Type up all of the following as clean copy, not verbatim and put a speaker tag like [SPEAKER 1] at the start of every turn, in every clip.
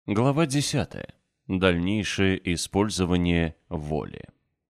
[SPEAKER 1] Глава 10. Дальнейшее использование воли.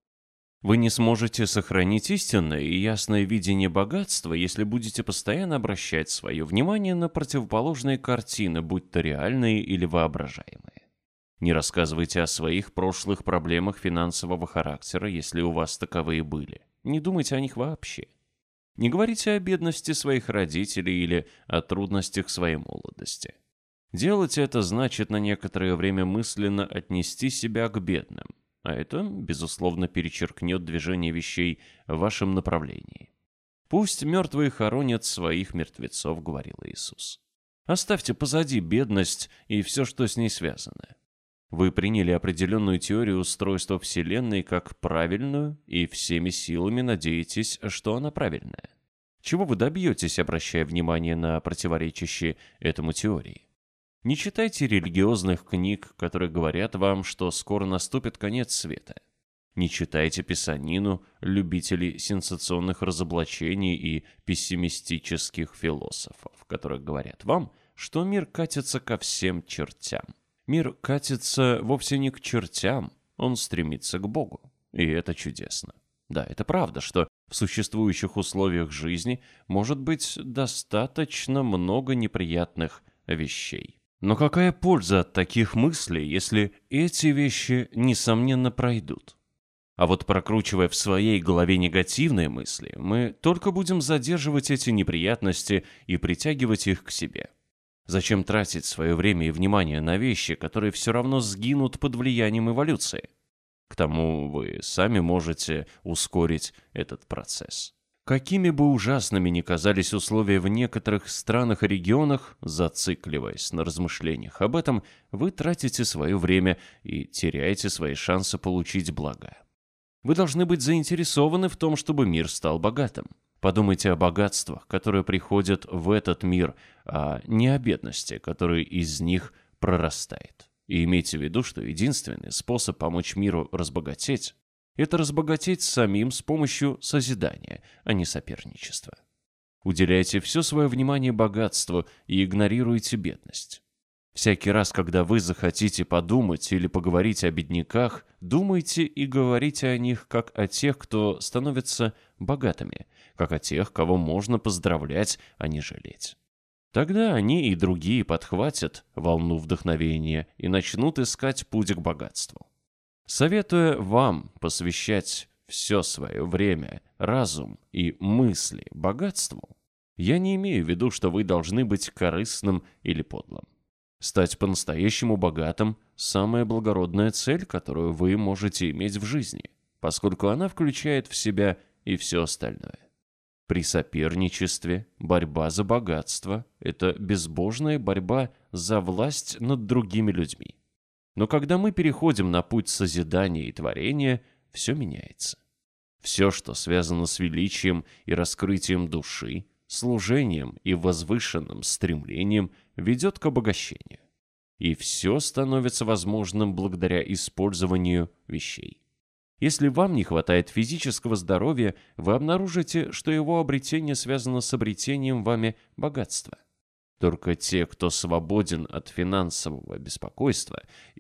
[SPEAKER 1] Вы не сможете сохранить истинное и ясное видение богатства, если будете постоянно обращать свое внимание на противоположные картины, будь то реальные или воображаемые. Не рассказывайте о своих прошлых проблемах финансового характера, если у вас таковые были. Не думайте о них вообще. Не говорите о бедности своих родителей или о трудностях своей молодости. Делать это значит на некоторое время мысленно отнести себя к бедным, а это, безусловно, перечеркнет движение вещей в вашем направлении. «Пусть мертвые хоронят своих мертвецов», — говорил Иисус. Оставьте позади бедность и все, что с ней связано. Вы приняли определенную теорию устройства Вселенной как правильную и всеми силами надеетесь, что она правильная. Чего вы добьетесь, обращая внимание на противоречащие этому теории? Не читайте религиозных книг, которые говорят вам, что скоро наступит конец света. Не читайте писанину любителей сенсационных разоблачений и пессимистических философов, которые говорят вам, что мир катится ко всем чертям. Мир катится вовсе не к чертям, он стремится к Богу. И это чудесно. Да, это правда, что в существующих условиях жизни может быть достаточно много неприятных вещей. Но какая польза от таких мыслей, если эти вещи, несомненно, пройдут? А вот прокручивая в своей голове негативные мысли, мы только будем задерживать эти неприятности и притягивать их к себе. Зачем тратить свое время и внимание на вещи, которые все равно сгинут под влиянием эволюции? К тому вы сами можете ускорить этот процесс. Какими бы ужасными ни казались условия в некоторых странах и регионах, зацикливаясь на размышлениях об этом, вы тратите свое время и теряете свои шансы получить блага. Вы должны быть заинтересованы в том, чтобы мир стал богатым. Подумайте о богатствах, которые приходят в этот мир, а не о бедности, которая из них прорастает. И имейте в виду, что единственный способ помочь миру разбогатеть – это разбогатеть самим с помощью созидания, а не соперничества. Уделяйте все свое внимание богатству и игнорируйте бедность. Всякий раз, когда вы захотите подумать или поговорить о бедняках, думайте и говорите о них как о тех, кто становится богатыми, как о тех, кого можно поздравлять, а не жалеть. Тогда они и другие подхватят волну вдохновения и начнут искать путь к богатству. Советуя вам посвящать все свое время, разум и мысли богатству, я не имею в виду, что вы должны быть корыстным или подлым. Стать по-настоящему богатым – самая благородная цель, которую вы можете иметь в жизни, поскольку она включает в себя и все остальное. При соперничестве борьба за богатство – это безбожная борьба за власть над другими людьми. Но когда мы переходим на путь созидания и творения, все меняется. Все, что связано с величием и раскрытием души, служением и возвышенным стремлением, ведет к обогащению. И все становится возможным благодаря использованию вещей. Если вам не хватает физического здоровья, вы обнаружите, что его обретение связано с обретением вами богатства. Только те, кто свободен от финансового беспокойства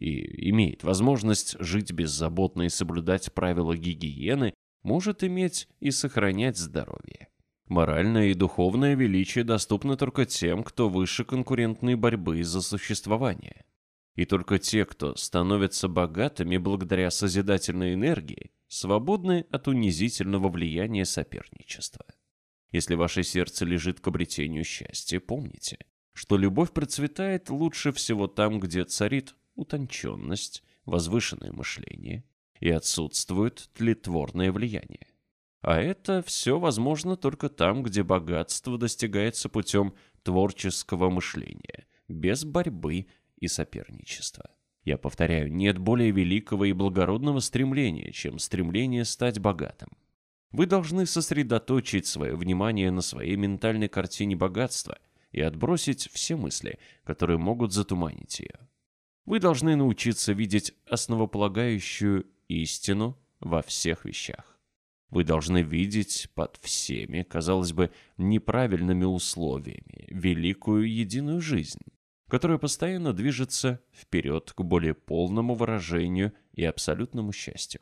[SPEAKER 1] и имеет возможность жить беззаботно и соблюдать правила гигиены, может иметь и сохранять здоровье. Моральное и духовное величие доступны только тем, кто выше конкурентной борьбы за существование. И только те, кто становятся богатыми благодаря созидательной энергии, свободны от унизительного влияния соперничества. Если ваше сердце лежит к обретению счастья, помните, что любовь процветает лучше всего там, где царит утонченность, возвышенное мышление и отсутствует тлетворное влияние. А это все возможно только там, где богатство достигается путем творческого мышления, без борьбы и соперничества. Я повторяю, нет более великого и благородного стремления, чем стремление стать богатым. Вы должны сосредоточить свое внимание на своей ментальной картине богатства и отбросить все мысли, которые могут затуманить ее. Вы должны научиться видеть основополагающую истину во всех вещах. Вы должны видеть под всеми, казалось бы, неправильными условиями великую единую жизнь, которое постоянно движется вперед к более полному выражению и абсолютному счастью.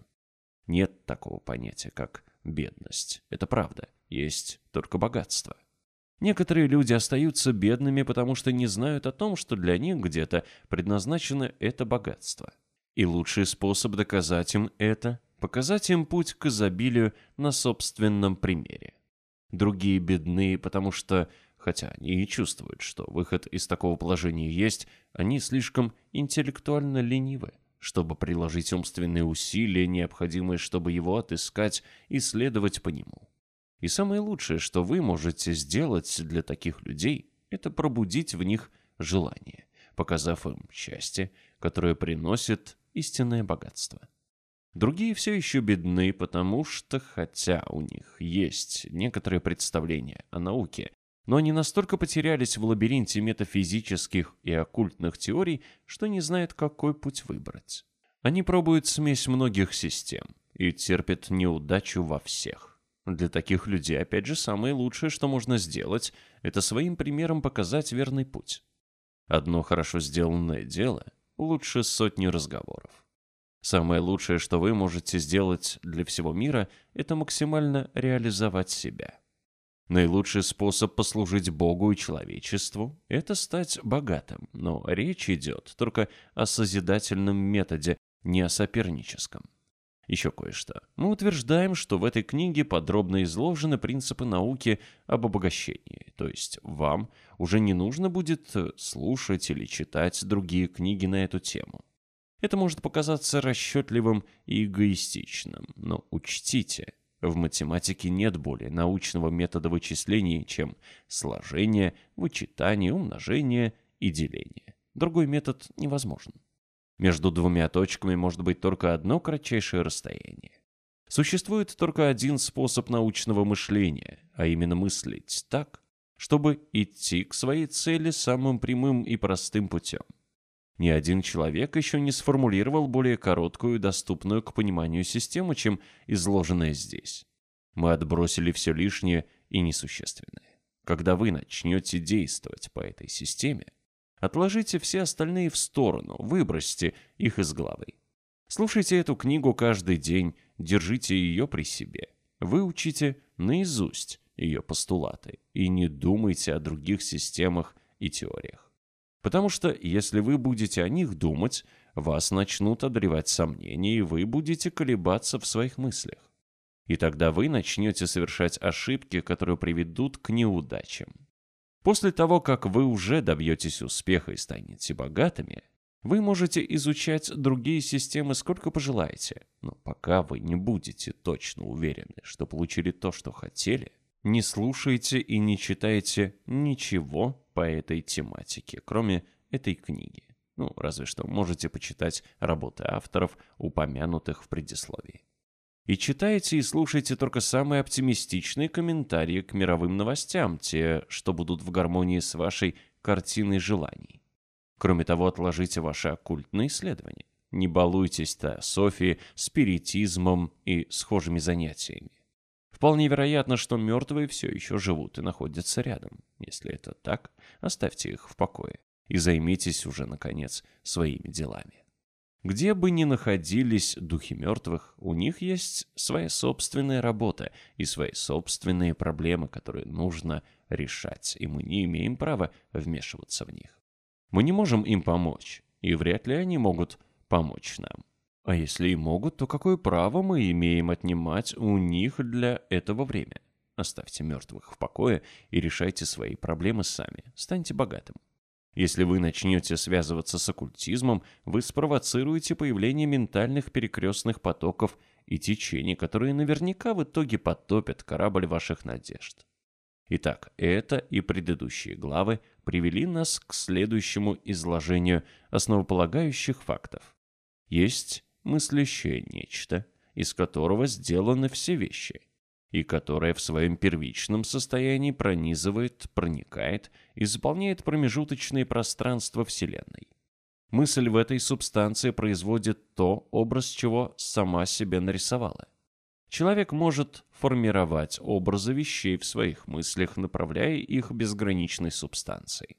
[SPEAKER 1] Нет такого понятия, как бедность. Это правда. Есть только богатство. Некоторые люди остаются бедными, потому что не знают о том, что для них где-то предназначено это богатство. И лучший способ доказать им это – показать им путь к изобилию на собственном примере. Другие бедны, потому что, хотя они и чувствуют, что выход из такого положения есть, они слишком интеллектуально ленивы, чтобы приложить умственные усилия, необходимые, чтобы его отыскать и следовать по нему. И самое лучшее, что вы можете сделать для таких людей, это пробудить в них желание, показав им счастье, которое приносит истинное богатство. Другие все еще бедны, потому что, хотя у них есть некоторые представления о науке, но они настолько потерялись в лабиринте метафизических и оккультных теорий, что не знают, какой путь выбрать. Они пробуют смесь многих систем и терпят неудачу во всех. Для таких людей, опять же, самое лучшее, что можно сделать, это своим примером показать верный путь. Одно хорошо сделанное дело лучше сотни разговоров. Самое лучшее, что вы можете сделать для всего мира, это максимально реализовать себя. Наилучший способ послужить Богу и человечеству – это стать богатым, но речь идет только о созидательном методе, не о соперническом. Еще кое-что. Мы утверждаем, что в этой книге подробно изложены принципы науки об обогащении, то есть вам уже не нужно будет слушать или читать другие книги на эту тему. Это может показаться расчетливым и эгоистичным, но учтите, в математике нет более научного метода вычислений, чем сложение, вычитание, умножение и деление. Другой метод невозможен. Между двумя точками может быть только одно кратчайшее расстояние. Существует только один способ научного мышления, а именно мыслить так, чтобы идти к своей цели самым прямым и простым путем. Ни один человек еще не сформулировал более короткую и доступную к пониманию систему, чем изложенная здесь. Мы отбросили все лишнее и несущественное. Когда вы начнете действовать по этой системе, отложите все остальные в сторону, выбросьте их из головы. Слушайте эту книгу каждый день, держите ее при себе. Выучите наизусть ее постулаты и не думайте о других системах и теориях. Потому что, если вы будете о них думать, вас начнут одолевать сомнения, и вы будете колебаться в своих мыслях. И тогда вы начнете совершать ошибки, которые приведут к неудачам. После того, как вы уже добьетесь успеха и станете богатыми, вы можете изучать другие системы сколько пожелаете, но пока вы не будете точно уверены, что получили то, что хотели, не слушайте и не читайте ничего по этой тематике, кроме этой книги. Разве что можете почитать работы авторов, упомянутых в предисловии. И читайте и слушайте только самые оптимистичные комментарии к мировым новостям, те, что будут в гармонии с вашей картиной желаний. Кроме того, отложите ваши оккультные исследования. Не балуйтесь теософией, спиритизмом и схожими занятиями. Вполне вероятно, что мертвые все еще живут и находятся рядом. Если это так, оставьте их в покое и займитесь уже, наконец, своими делами. Где бы ни находились духи мертвых, у них есть своя собственная работа и свои собственные проблемы, которые нужно решать, и мы не имеем права вмешиваться в них. Мы не можем им помочь, и вряд ли они могут помочь нам. А если и могут, то какое право мы имеем отнимать у них для этого время? Оставьте мертвых в покое и решайте свои проблемы сами. Станьте богатым. Если вы начнете связываться с оккультизмом, вы спровоцируете появление ментальных перекрестных потоков и течений, которые наверняка в итоге потопят корабль ваших надежд. Итак, это и предыдущие главы привели нас к следующему изложению основополагающих фактов. Есть мыслящее нечто, из которого сделаны все вещи, и которое в своем первичном состоянии пронизывает, проникает и заполняет промежуточные пространства Вселенной. Мысль в этой субстанции производит то, образ чего сама себе нарисовала. Человек может формировать образы вещей в своих мыслях, направляя их безграничной субстанцией.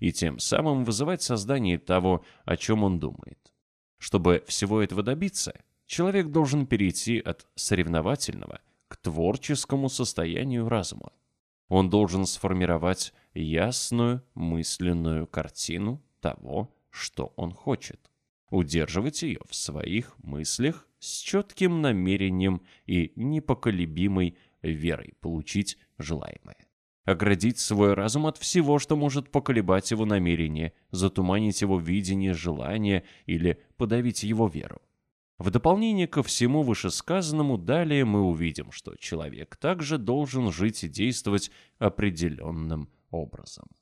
[SPEAKER 1] и тем самым вызывать создание того, о чем он думает. Чтобы всего этого добиться, человек должен перейти от соревновательного к творческому состоянию разума. Он должен сформировать ясную мысленную картину того, что он хочет, удерживать ее в своих мыслях с четким намерением и непоколебимой верой получить желаемое. Оградить свой разум от всего, что может поколебать его намерение, затуманить его видение желания или подавить его веру. В дополнение ко всему вышесказанному, далее мы увидим, что человек также должен жить и действовать определенным образом.